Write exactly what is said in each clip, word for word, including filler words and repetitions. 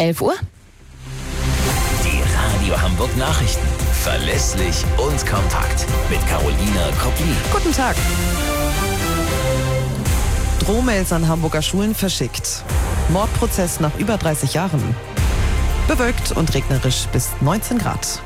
elf Uhr. Die Radio Hamburg Nachrichten. Verlässlich und kompakt. Mit Carolina Kopli. Guten Tag. Drohmails an Hamburger Schulen verschickt. Mordprozess nach über dreißig Jahren. Bewölkt und regnerisch bis neunzehn Grad.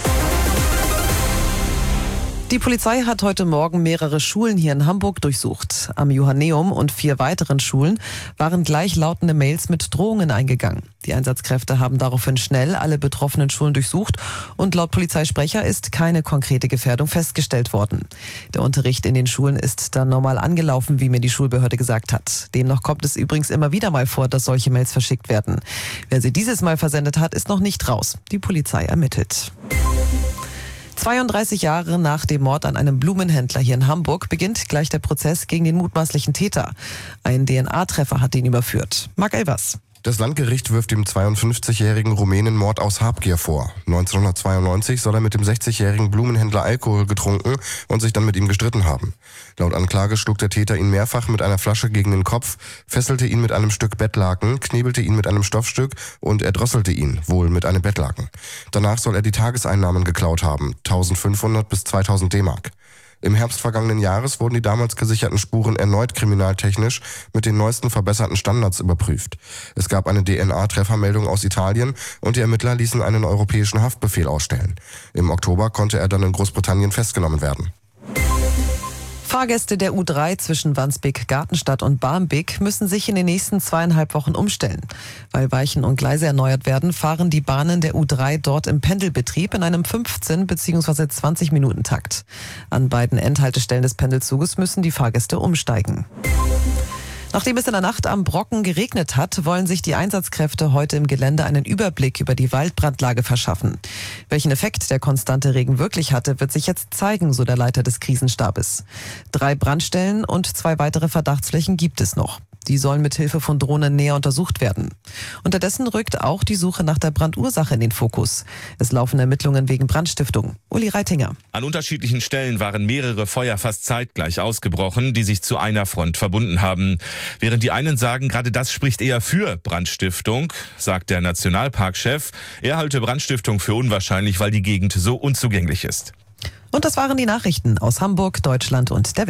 Die Polizei hat heute Morgen mehrere Schulen hier in Hamburg durchsucht. Am Johanneum und vier weiteren Schulen waren gleichlautende Mails mit Drohungen eingegangen. Die Einsatzkräfte haben daraufhin schnell alle betroffenen Schulen durchsucht und laut Polizeisprecher ist keine konkrete Gefährdung festgestellt worden. Der Unterricht in den Schulen ist dann normal angelaufen, wie mir die Schulbehörde gesagt hat. Demnach kommt es übrigens immer wieder mal vor, dass solche Mails verschickt werden. Wer sie dieses Mal versendet hat, ist noch nicht raus. Die Polizei ermittelt. zweiunddreißig Jahre nach dem Mord an einem Blumenhändler hier in Hamburg beginnt gleich der Prozess gegen den mutmaßlichen Täter. Ein D N A-Treffer hat ihn überführt. Marc Elvers. Das Landgericht wirft dem zweiundfünfzigjährigen Rumänen Mord aus Habgier vor. neunzehnhundertzweiundneunzig soll er mit dem sechzigjährigen Blumenhändler Alkohol getrunken und sich dann mit ihm gestritten haben. Laut Anklage schlug der Täter ihn mehrfach mit einer Flasche gegen den Kopf, fesselte ihn mit einem Stück Bettlaken, knebelte ihn mit einem Stoffstück und erdrosselte ihn, wohl mit einem Bettlaken. Danach soll er die Tageseinnahmen geklaut haben, eintausendfünfhundert bis zweitausend D-Mark. Im Herbst vergangenen Jahres wurden die damals gesicherten Spuren erneut kriminaltechnisch mit den neuesten verbesserten Standards überprüft. Es gab eine D N A-Treffermeldung aus Italien und die Ermittler ließen einen europäischen Haftbefehl ausstellen. Im Oktober konnte er dann in Großbritannien festgenommen werden. Fahrgäste der U drei zwischen Wandsbek-Gartenstadt und Barmbek müssen sich in den nächsten zweieinhalb Wochen umstellen. Weil Weichen und Gleise erneuert werden, fahren die Bahnen der U drei dort im Pendelbetrieb in einem fünfzehn bzw. zwanzig Minuten Takt. An beiden Endhaltestellen des Pendelzuges müssen die Fahrgäste umsteigen. Nachdem es in der Nacht am Brocken geregnet hat, wollen sich die Einsatzkräfte heute im Gelände einen Überblick über die Waldbrandlage verschaffen. Welchen Effekt der konstante Regen wirklich hatte, wird sich jetzt zeigen, so der Leiter des Krisenstabes. Drei Brandstellen und zwei weitere Verdachtsflächen gibt es noch. Die sollen mit Hilfe von Drohnen näher untersucht werden. Unterdessen rückt auch die Suche nach der Brandursache in den Fokus. Es laufen Ermittlungen wegen Brandstiftung. Uli Reitinger. An unterschiedlichen Stellen waren mehrere Feuer fast zeitgleich ausgebrochen, die sich zu einer Front verbunden haben. Während die einen sagen, gerade das spricht eher für Brandstiftung, sagt der Nationalparkchef, er halte Brandstiftung für unwahrscheinlich, weil die Gegend so unzugänglich ist. Und das waren die Nachrichten aus Hamburg, Deutschland und der Welt.